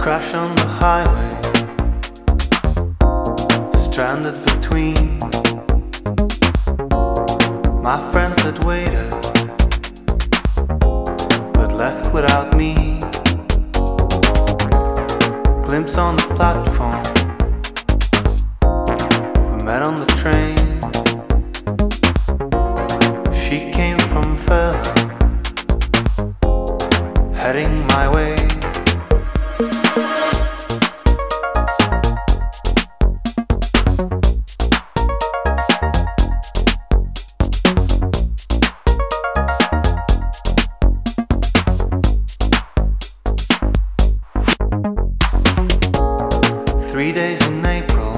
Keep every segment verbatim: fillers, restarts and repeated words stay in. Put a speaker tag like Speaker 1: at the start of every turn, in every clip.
Speaker 1: Crash on the highway, stranded between. My friends had waited, but left without me. Glimpse on the platform, we met on the train. She came from Fairham, heading my way. Three days in April,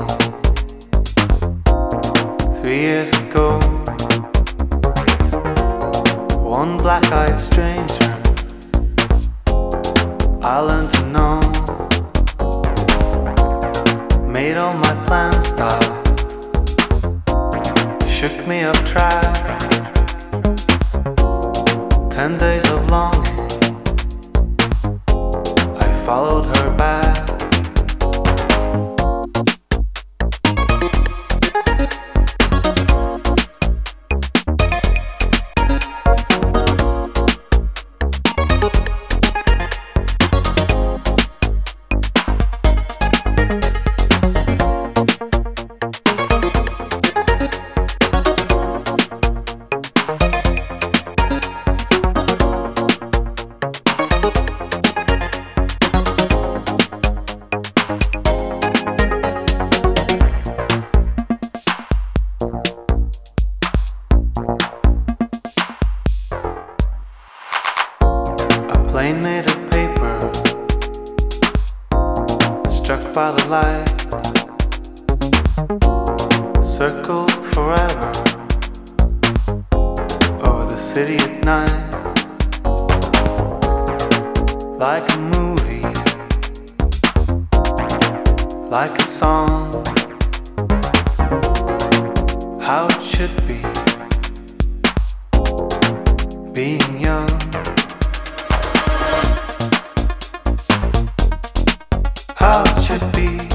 Speaker 1: three years ago. One black-eyed stranger I learned to know. Made all my plans stop, shook me up track. Ten days of longing, I followed her back. Plane made of paper, struck by the light, circled forever over the city at night. Like a movie, like a song, how it should be, being young. How it should be.